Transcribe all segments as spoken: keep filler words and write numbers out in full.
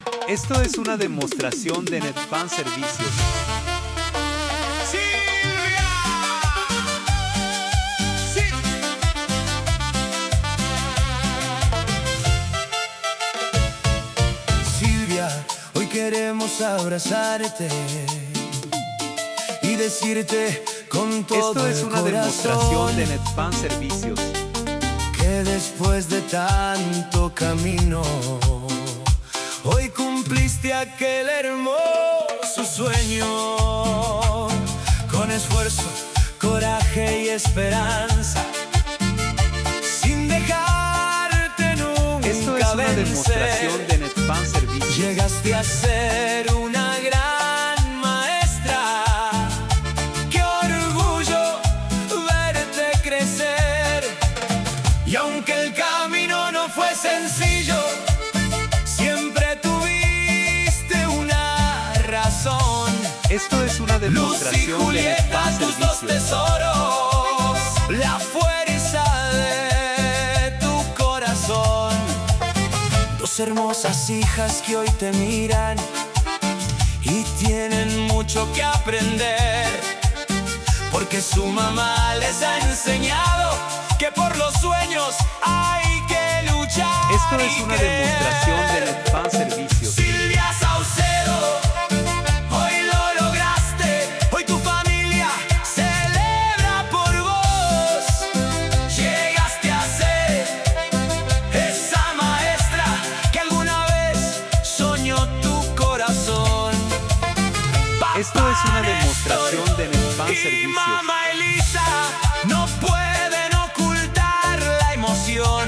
Esto es una demostración de Netfan Servicios. ¡Silvia! ¡Sí! Silvia, hoy queremos abrazarte y decirte con todo Esto es el una corazón demostración de Netfan Servicios. que después de tanto camino hoy cumpliste aquel hermoso sueño. Con esfuerzo, coraje y esperanza, sin dejarte nunca Esto es una vencer, demostración de Netfan Servicios. llegaste a ser una gran maestra. ¡Qué orgullo verte crecer! Y aunque el camino no fue sencillo, siempre tuviste una razón. Esto es una Luz y demostración de Julieta, Netfan tus dos Servicios. tesoros, la fuerza de tu corazón. Dos hermosas hijas que hoy te miran y tienen mucho que aprender, porque su mamá les ha enseñado que por los sueños hay que luchar. Esto es y una creer. demostración de Netfan Servicios. Silvia Saucedo, hoy lo lograste, hoy tu familia celebra por vos. Llegaste a ser esa maestra que alguna vez soñó tu corazón. Esto es una demostración de Netfan Y Servicios. mamá Elisa no pueden ocultar la emoción.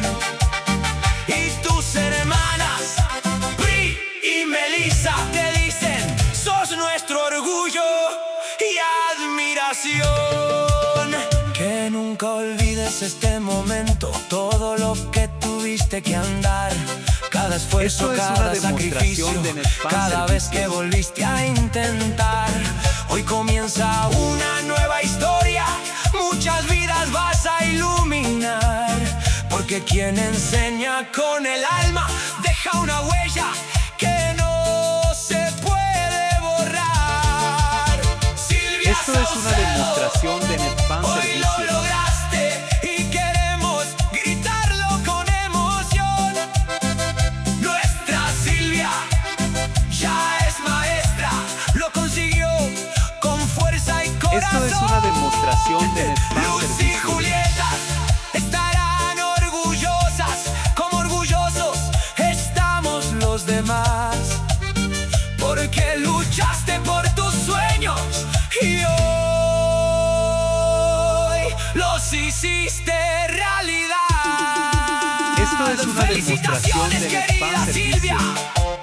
Y tus hermanas Bri y Melissa te dicen: sos nuestro orgullo y admiración. Que nunca olvides este momento, todo lo que tuviste que andar, cada esfuerzo, Esto es una cada demostración sacrificio, de Netfan cada vez que Servicios. volviste a intentar. Hoy comienza una nueva historia, muchas vidas vas a iluminar, porque quien enseña con el alma deja una huella que no se puede borrar. Silvia Esto es una Saucedo, demostración de Netfan hoy lo Servicios. lograste y queremos gritarlo con emoción. Nuestra Silvia ya es maestra, lo consiguió con fuerza y corazón. Esto es una demostración de Netfan Luz y Servicios. Julieta estarán orgullosas, como orgullosos estamos los demás, porque luchaste por tus sueños y hoy los hiciste realidad. Esto es una demostración de Felicitaciones, Netfan querida Servicios. Silvia.